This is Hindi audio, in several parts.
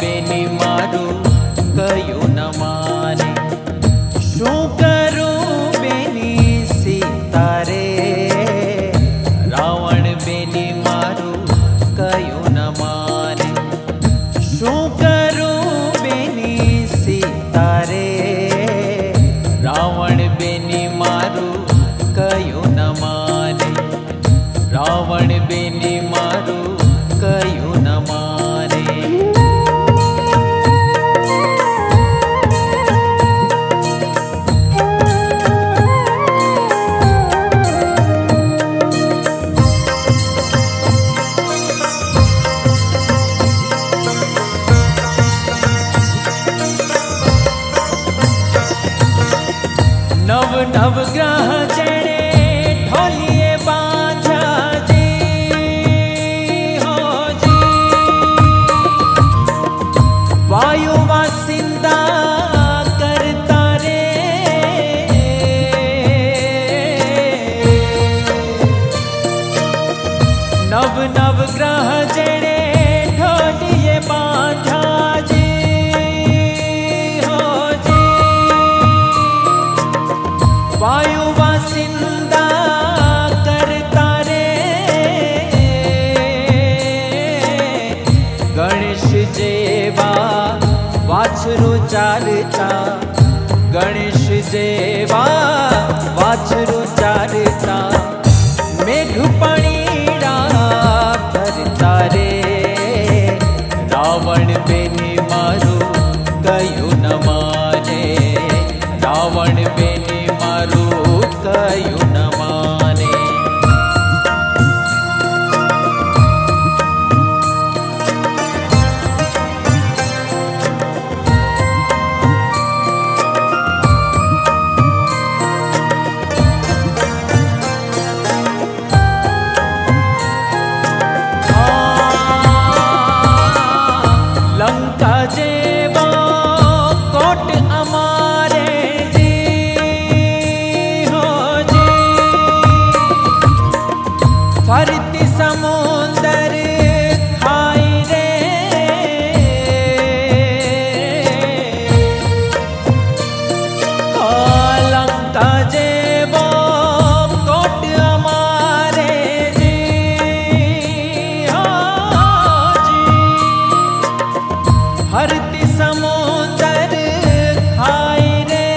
बेनी मारू कયું न माने। शू करूं बेनी सीता रे, रावण बेनी मारू कયું न माने। शू करूं बेनी सीता रे, रावण बेनी मारू कયું न माने। रावण बेनी मारू कયું न माने। नव नव ग्रह जड़े ढोलिए बांधा जी, हो जी। वायु वासिंदा करता रे, नव नव ग्रह जड़े ढोलिए बांधा जी, वायु वासिंदा करता रे। गणेश जेवा वाछरू चारता, गणेश जेवा वाछरू चारता। मेघ पणीड़ा भरता रे, रावण बेनी मारू कયું न माने। रावण बेनी मारू कયું न माने। लंका जेवो कोट अमारे जी, हो जी। फरती समुंदर खाई रे, लंका जेवो कोट अमारे जी, हो जी। फरती समुंदर खाई रे,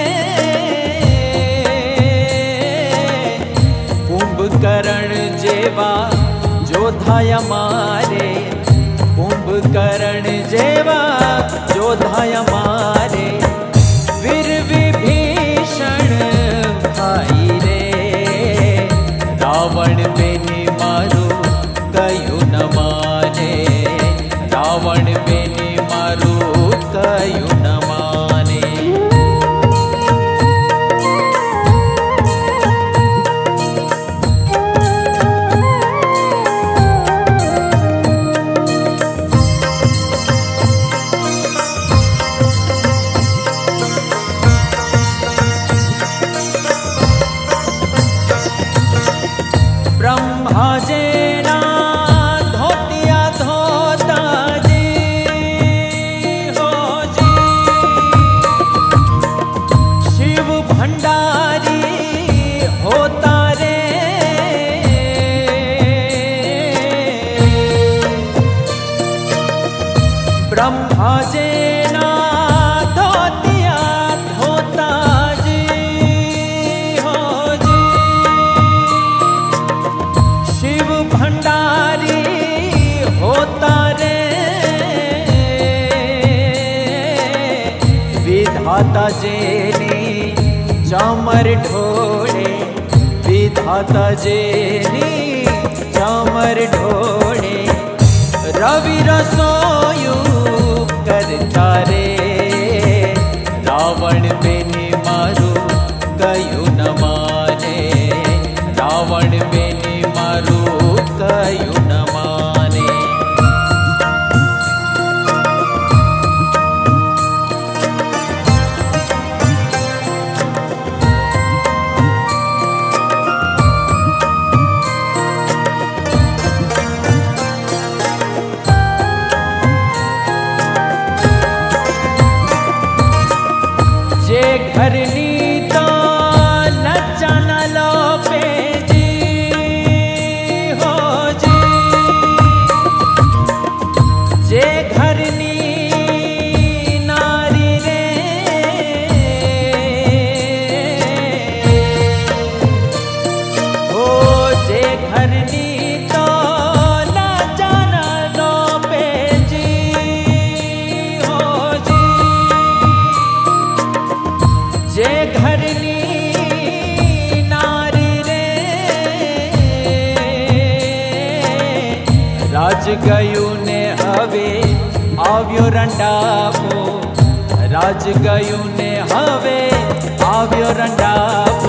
कुंभकर्ण जेवा जोधाया मारे। कुंभकर्ण जेवा जोधाया मारे। वीर विभीषण भाई रे, रावण बेनी मारू कયું न माने। रावण बेनी मारू कયું न माने। ब्रह्मा जेना धोतिया धोता जी, हो जी। शिव भंडारी होता रे, ब्रह्मा जेना धोतिया धोता जी, हो जी। शिव भंडारी होता रे, विधाता जेनी चामर ढोड़े। विधाता जेनी चामर ढोड़े। रवि रसोयु करता रे, रावण बेनी मारू कયું न माने। रावण बेनी मारू कયું न माने। घरनी तो लचन लोपे जी हो जी, जे घरनी नारी रे हो, जे घरनी तो लचन लोपे जी हो जी, जे घरनी नारी रे राज गયું ने हवे આવ્યો રંડાપો, રાજ ગયું ને હવે આવ્યો રંડાપો।